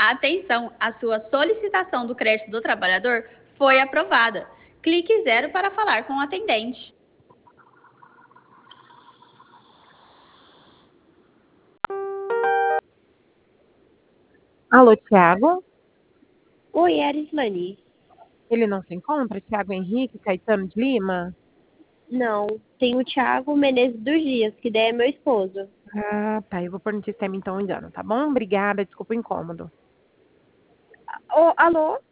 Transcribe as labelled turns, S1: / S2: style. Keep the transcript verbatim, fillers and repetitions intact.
S1: Atenção, a sua solicitação do crédito do trabalhador foi aprovada. Clique zero para falar com o atendente.
S2: Alô, Thiago?
S3: Oi, Arislane.
S2: Ele não se encontra? Thiago Henrique Caetano de Lima?
S3: Não, tem o Thiago Menezes dos Dias, que daí é meu esposo.
S2: Ah, tá. Eu vou pôr no sistema então engano, tá bom? Obrigada, desculpa o incômodo.
S3: Ô, alô?